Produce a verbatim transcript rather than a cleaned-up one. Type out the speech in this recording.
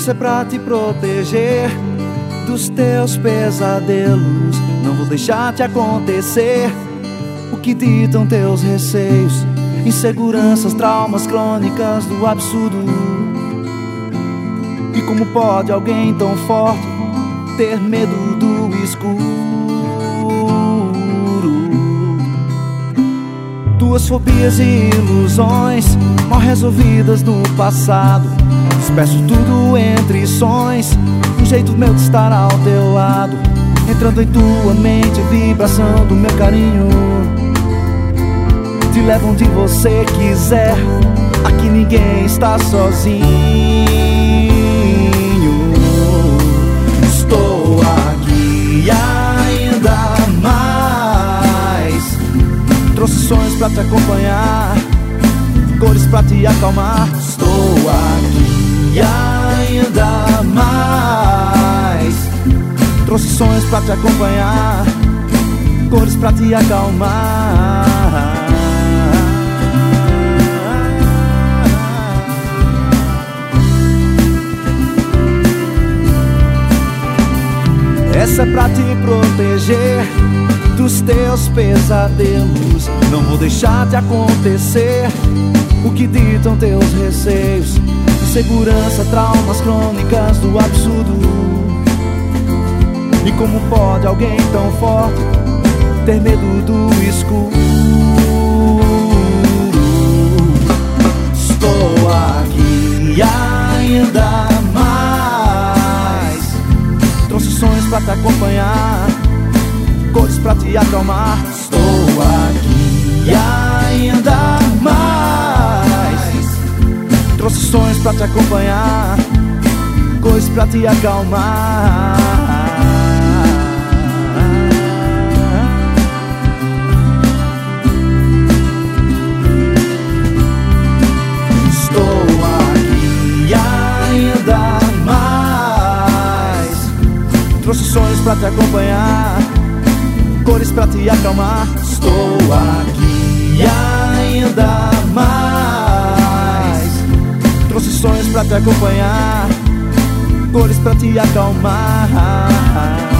Essa é pra te proteger dos teus pesadelos. Não vou deixar te acontecer o que ditam teus receios, inseguranças, traumas crônicas do absurdo. E como pode alguém tão forte ter medo do escuro? Tuas fobias e ilusões mal resolvidas no passado, disperso tudo entre sons, um jeito meu de estar ao teu lado, entrando em tua mente, vibração do meu carinho. Te levo onde você quiser, aqui ninguém está sozinho. Estou aqui ainda mais, trouxe sonhos pra te acompanhar, cores pra te acalmar. Estou aqui ainda mais, trouxe sonhos pra te acompanhar, cores pra te acalmar. Essa é pra te proteger dos teus pesadelos. Não vou deixar te acontecer o que ditam teus receios, insegurança, traumas crônicas do absurdo. E como pode alguém tão forte ter medo do escuro? Estou aqui ainda mais, trouxe sonhos pra te acompanhar, cores pra te acalmar. Estou aqui ainda mais, trouxe sonhos pra te acompanhar, cores pra te acalmar. Estou aqui ainda mais, trouxe sonhos pra te acompanhar, cores pra te acalmar. Estou aqui ainda mais, trouxe sonhos pra te acompanhar, cores pra te acalmar.